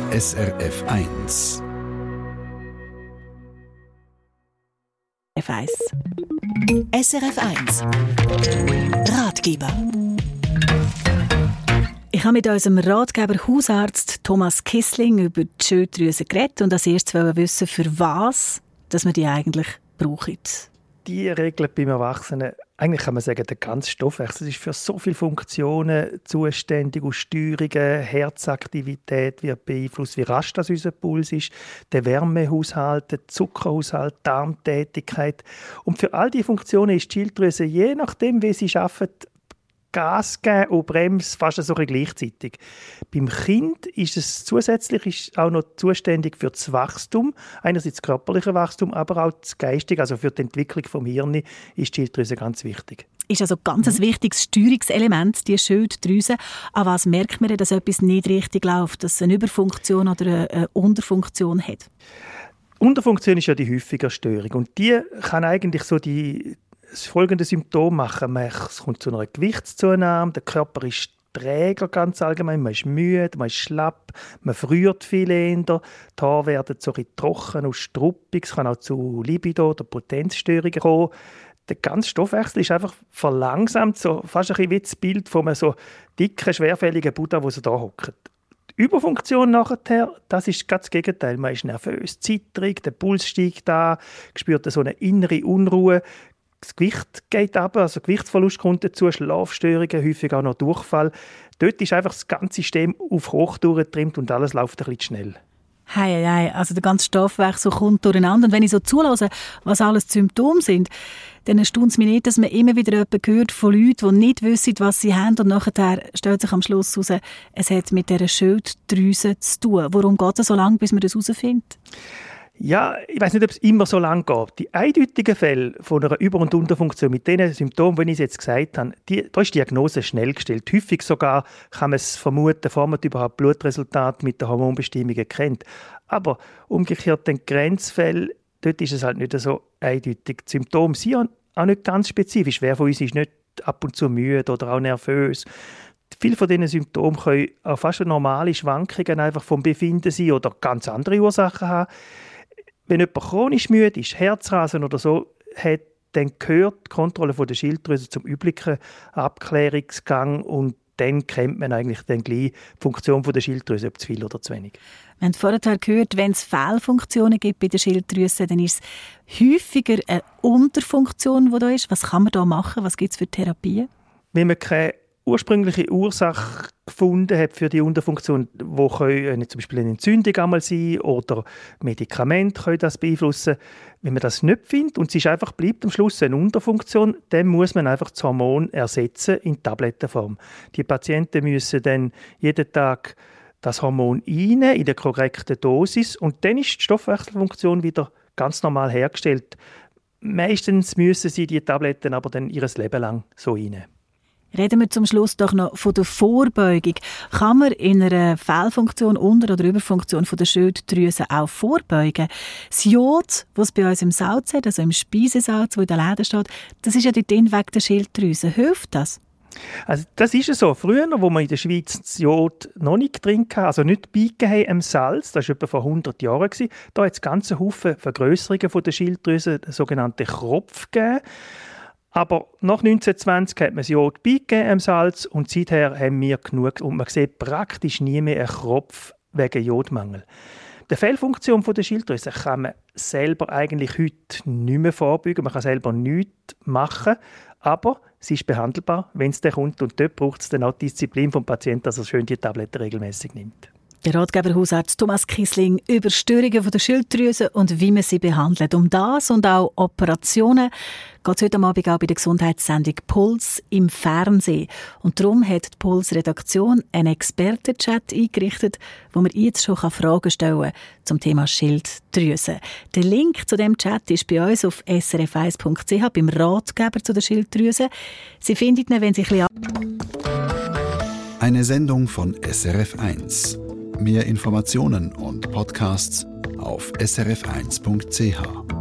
SRF 1. F1. SRF 1 Ratgeber. Ich habe mit unserem Ratgeber Hausarzt Thomas Kissling über die Schilddrüse geredet und als erstes wollte wissen, für was dass man die eigentlich braucht. Die regelt beim Erwachsenen, eigentlich kann man sagen, der ganze Stoffwechsel ist für so viele Funktionen zuständig, aus Steuerungen, Herzaktivität wird beeinflusst, wie rasch das unser Puls ist, der Wärmehaushalt, der Zuckerhaushalt, Darmtätigkeit. Und für all diese Funktionen ist die Schilddrüse, je nachdem, wie sie arbeitet, Gas geben und Bremse fast so gleichzeitig. Beim Kind ist es zusätzlich auch noch zuständig für das Wachstum, einerseits das körperliche Wachstum, aber auch das geistige, also für die Entwicklung des Hirns ist die Schilddrüse ganz wichtig. Ist also ganz ein wichtiges Steuerungselement, die Schilddrüse. An was merkt man, dass etwas nicht richtig läuft, dass es eine Überfunktion oder eine Unterfunktion hat? Unterfunktion ist ja die häufige Störung und die kann eigentlich so das folgende Symptom machen. Es kommt zu einer Gewichtszunahme, der Körper ist träger ganz allgemein, man ist müde, man ist schlapp, man friert viel eher, die Haare werden so trocken und struppig, es kann auch zu Libido- oder Potenzstörungen kommen. Der ganze Stoffwechsel ist einfach verlangsamt, so fast ein bisschen wie das Bild von einem so dicken, schwerfälligen Buddha, der so da hockt. Die Überfunktion nachher, das ist ganz das Gegenteil. Man ist nervös, zittrig, der Puls steigt an, spürt so eine innere Unruhe. Das Gewicht geht ab, also Gewichtsverlust kommt dazu, Schlafstörungen, häufig auch noch Durchfall. Dort ist einfach das ganze System auf Hochtouren getrimmt und alles läuft ein bisschen schnell. Hei, also der ganze Stoffwechsel kommt durcheinander. Und wenn ich so zulasse, was alles die Symptome sind, dann erstaunt es mich nicht, dass man immer wieder jemanden hört von Leuten, die nicht wissen, was sie haben. Und nachher stellt sich am Schluss heraus, es hat mit dieser Schilddrüse zu tun. Warum geht es so lange, bis man das herausfindet? Ja, ich weiss nicht, ob es immer so lange geht. Die eindeutigen Fälle von einer Über- und Unterfunktion mit den Symptomen, die ich jetzt gesagt habe, da ist die Diagnose schnell gestellt. Häufig sogar kann man es vermuten, bevor man überhaupt Blutresultate mit den Hormonbestimmungen kennt. Aber umgekehrt den Grenzfällen, dort ist es halt nicht so eindeutig. Die Symptome sind auch nicht ganz spezifisch. Wer von uns ist nicht ab und zu müde oder auch nervös? Viele von diesen Symptomen können auch fast normale Schwankungen einfach vom Befinden sein oder ganz andere Ursachen haben. Wenn jemand chronisch müde ist, Herzrasen oder so hat, dann gehört die Kontrolle der Schilddrüse zum üblichen Abklärungsgang und dann kennt man eigentlich dann gleich die Funktion der Schilddrüse, ob zu viel oder zu wenig. Wir haben vorher gehört, wenn es Fehlfunktionen gibt bei der Schilddrüse, dann ist es häufiger eine Unterfunktion, die da ist. Was kann man da machen? Was gibt es für Therapien? Wenn man keine ursprüngliche Ursache gefunden hat für die Unterfunktion, wo zum Beispiel eine Entzündung einmal sein oder Medikamente können das beeinflussen. Wenn man das nicht findet und es ist einfach bleibt am Schluss eine Unterfunktion, dann muss man einfach das Hormon ersetzen in Tablettenform. Die Patienten müssen dann jeden Tag das Hormon einnehmen in der korrekten Dosis und dann ist die Stoffwechselfunktion wieder ganz normal hergestellt. Meistens müssen sie die Tabletten aber dann ihr Leben lang so einnehmen. Reden wir zum Schluss doch noch von der Vorbeugung. Kann man in einer Fehlfunktion, Unter- oder Überfunktion von der Schilddrüse auch vorbeugen? Das Jod, das es bei uns im Salz hat, also im Speisesalz, das in den Läden steht, das ist ja dort wegen der Schilddrüse. Hilft das? Also das ist so. Früher, wo man in der Schweiz das Jod noch nicht drin hatte, also nicht beigegeben am Salz, das war etwa vor 100 Jahren, da hat es ganze Haufen Vergrösserungen von der Schilddrüse, den sogenannten Kropf gegeben. Aber nach 1920 hat man das Jod beigegeben am Salz und seither haben wir genug. Und man sieht praktisch nie mehr einen Kropf wegen Jodmangel. Die Fehlfunktion der Schilddrüse kann man selber eigentlich heute nicht mehr vorbeugen. Man kann selber nichts machen, aber sie ist behandelbar, wenn es dann kommt. Und dort braucht es dann auch die Disziplin vom Patienten, dass er schön die Tabletten regelmäßig nimmt. Der Ratgeber Hausarzt Thomas Kissling über Störungen von der Schilddrüse und wie man sie behandelt. Um das und auch Operationen geht es heute Abend auch bei der Gesundheitssendung Puls im Fernsehen. Und darum hat die Puls-Redaktion einen Expertenchat eingerichtet, wo man jetzt schon Fragen stellen kann zum Thema Schilddrüse. Der Link zu dem Chat ist bei uns auf srf1.ch beim Ratgeber zu der Schilddrüse. Sie finden ihn, wenn Sie ein bisschen Eine Sendung von SRF 1. Mehr Informationen und Podcasts auf srf1.ch.